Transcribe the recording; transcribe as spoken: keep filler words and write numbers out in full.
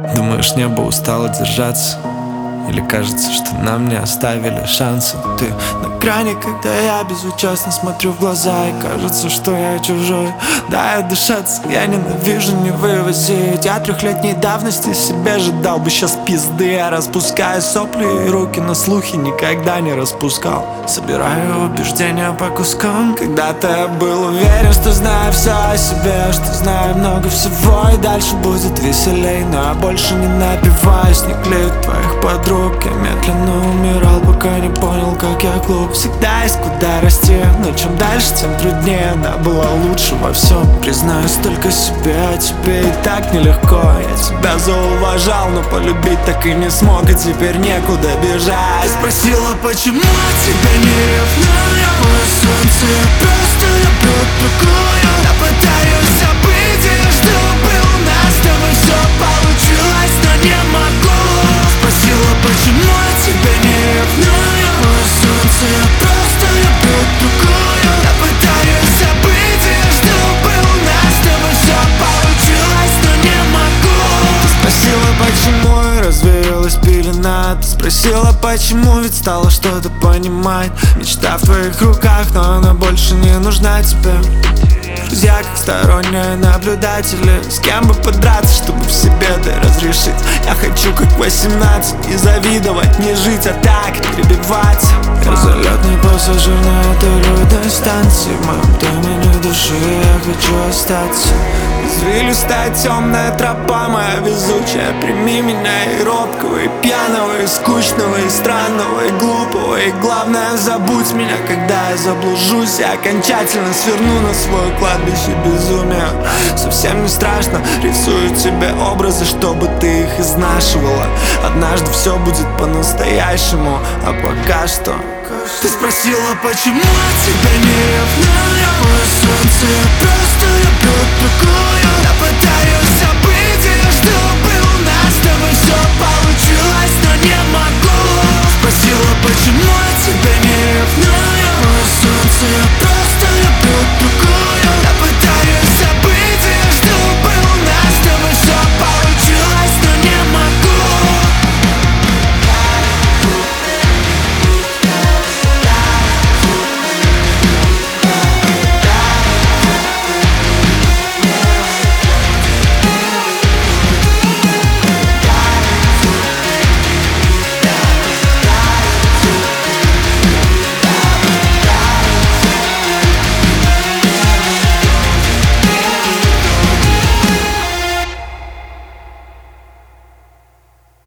Думаешь, небо устало держаться? Или кажется, что нам не оставили шанса? Ты на грани, когда я безучастно смотрю в глаза, и кажется, что я чужой. Дай отдышаться, я ненавижу не вывозить. Я трехлетней давности себе же дал бы сейчас пизды. Я распускаю сопли и руки на слухи никогда не распускал. Собираю убеждения по кускам. Когда-то я был уверен, что знаю все о себе, что знаю много всего, и дальше будет веселей. Но я больше не напиваюсь, не клею твоих подруг. Я медленно умирал, пока не понял, как я глуп. Всегда есть куда расти, но чем дальше, тем труднее. Да, было лучше во всем, признаюсь только себе. А тебе и так нелегко. Я тебя зауважал, но полюбить так и не смог, и теперь некуда бежать. Спросила, почему тебя не ревную? Мое солнце, я просто люблю другую. Я пытаюсь забыть, и я жду, бы у нас с тобой все получилось, но не могу. Спросила, почему я тебя не ревную? Мое солнце, я просто люблю другую. Я пытаюсь забыть, и я жду, бы у нас с тобой все получилось, но не могу. Ты спросила, почему и развеялась пелена. Ты спросила, почему, ведь стала что-то понимать. Мечта в твоих руках, но она больше не нужна тебе. Друзья, как сторонние наблюдатели. С кем бы подраться, чтобы в себе ты разрешить? Я хочу как восемнадцать, не завидовать, не жить, а так перебивать. Я залетный пассажир на этой людной станции. В моем домене души я хочу остаться. Извилистая темная тропа моя везучая. Прими меня и робкого, и пьяного, и скучного, и странного, и глупого. И главное, забудь меня, когда я заблужусь. Я окончательно сверну на свое кладбище безумия. Совсем не страшно, рисую тебе образы, чтобы ты их изнашивала. Однажды все будет по-настоящему, а пока что. Ты спросила, почему я тебя не ревную? Мое солнце, я просто люблю другую. Я пытаюсь